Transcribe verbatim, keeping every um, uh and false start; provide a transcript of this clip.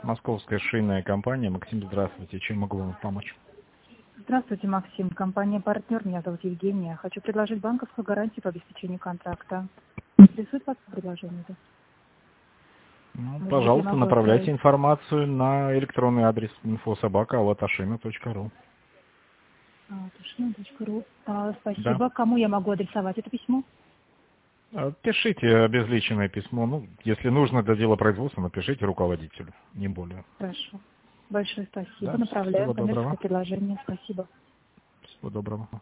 Московская швейная компания. Максим, здравствуйте. Чем могу вам помочь? Здравствуйте, Максим. Компания «Партнер». Меня зовут Евгения. Хочу предложить банковскую гарантию по обеспечению контракта. Интересует вас предложение? Да? Ну, Может быть, я пожалуйста, могу направляйте отправить? информацию на электронный адрес инфо собака алаташина точка ру. А, точно, точка ру. А, Да. спасибо. Кому я могу адресовать это письмо? А, Пишите обезличенное письмо. Ну, если нужно для дела производства, напишите руководителю, не более. Хорошо. Большое спасибо. Да, всего Направляем доброго. коммерческое предложение. Спасибо. Всего доброго.